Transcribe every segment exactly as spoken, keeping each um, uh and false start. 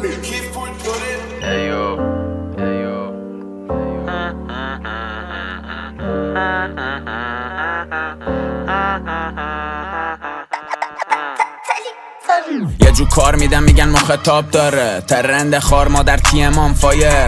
Ayo, ayo. یه جو کار میدم میگن مخاطب داره، ترند خار مادر تیم آن فایر،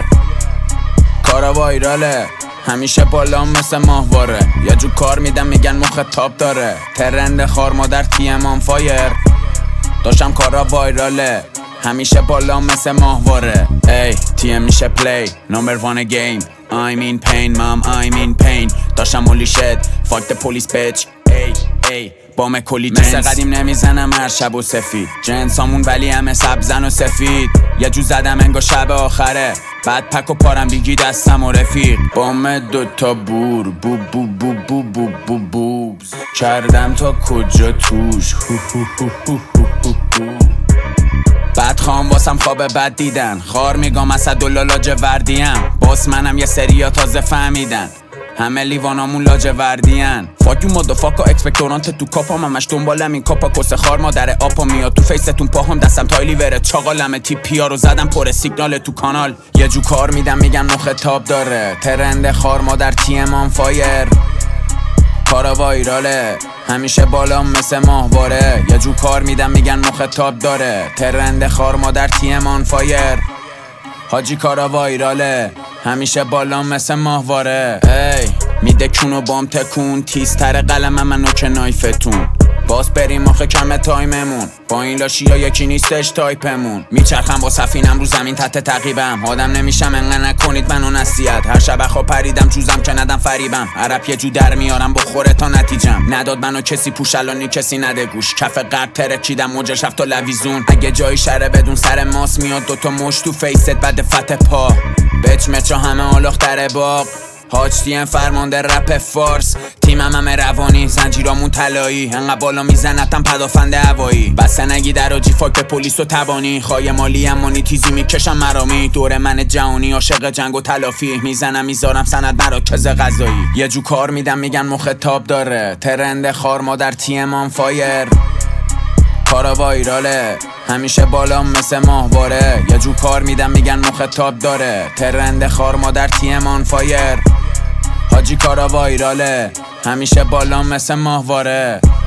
کارا وایراله همیشه بالام مثل ماهواره. یه جو کار میدم میگن مخاطب داره، ترند خار مادر تیم آن فایر، داشتم کارا وایراله همیشه بالام مثل ماهواره. ای تیم میشه پلی نمبر وان گیم، I'm in pain mom I'm in pain، داشتم مولی شد fuck the police bitch. ای ای بام کلی جنس مثل قدیم نمیزنم هر شب و سفید، جنسامون ولی همه سبزن و سفید. یه جو زدم انگار شب آخره، بعد پک و پارم بیگی دستم و رفیق، بام دوتا بور بو بو بو بو بو بو بوبز کردم تا کجا توش هو هو هو هو هو هو. بعد خواهم باسم خواب بد دیدن، خار میگم اسدالله لاجوردیم، باس منم یه سریا تازه فهمیدن همه لیوانامون لاجوردین. فاک یو مادافاکا اکسپکتورانت تو کاپام، همش دنبالم این کاپا کسه خار مادر آپا، میاد تو فیستون پاهم دستم تایلی وره چاقالم تی پی ها رو زدم پر سیگنال تو کانال. یه جو کار میدم میگن مخاطب داره، ترند خار مادر تیم آن فایر، کارا وایراله همیشه بالام مثل ماهواره. یه جو کار میدم میگن مخاطب داره، ترند خار مادر تیم آن فایر، حاجی کارا وایراله همیشه بالام مثل ماهواره. ای میده کونو بام تکون، تیزتر قلم منو که نایفتون، باز بریم آخه کم تایممون، با این لاشی ها یکی نیستش تایپمون. میچرخم با سفینم رو زمین تحت تعقیبم، آدم نمیشم انقدر نکنید منو نصیحت، هر شب خواب پریدم چوزم که ندم فریبم، عرب یه جو در میارم بخوره تا نتیجم، نداد منو کسی پوش الانی کسی نده گوش، کف قد ترکیدم موجش رفت تا لویزون، اگه جای شره بدون سر ماس میاد دوتا مش تو فیست بعد فتح پا، بچ مچا همه آلاختره باق، حاج تیم فرمانده رپ فارس، تیمم همه روانی زنجیرامون طلایی، انقدر بالا میزنتم پدافنده هوایی، بسته نگی در آجی فاک پلیس و تبانی، خواهی مالی امانی تیزی میکشم مرامی، دور من جهانی عاشق جنگ و تلافی، میزنم میذارم سند مراکز غذایی. یه جو کار میدم میگن مخاطب داره، ترند خار مادر تیم آن فایر، کارا وایراله همیشه بالام مثل ماهواره. یه جو کار میدم میگن مخاطب داره، ترند خار مادر تیم آن فایر، حاجی کارا وایراله همیشه بالام مثل ماهواره.